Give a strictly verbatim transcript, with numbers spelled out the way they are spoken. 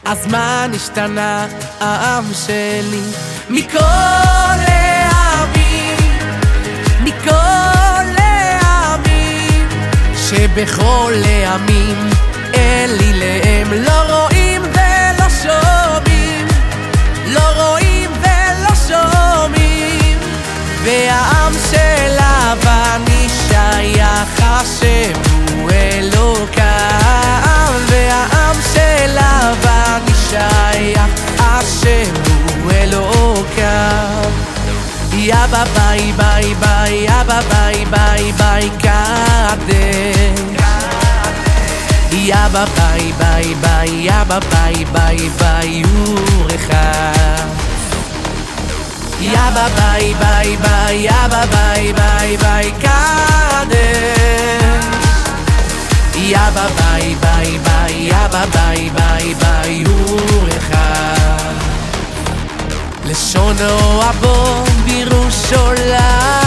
הזמן השתנה, העם שלי מכל העמים, מכל העמים, שבכל העמים אליהם לא רואים ולא שומעים, לא רואים ולא שומעים. והעם של לבן שייך השם הוא אלוקיו, והעם של לבן שייך השם הוא אלוקיו. יאבא ביי ביי ביי, יאבא ביי ביי ביי קדש, יאבא ביי ביי ביי, יאבא ביי ביי ביי אורחם. יאבא ביי ביי ביי, יאבא ביי ביי ביי קדש, יאבא ביי ביי ביי, יאבא ביי ביי ביי אורחם. לשונו הבון בירושלים,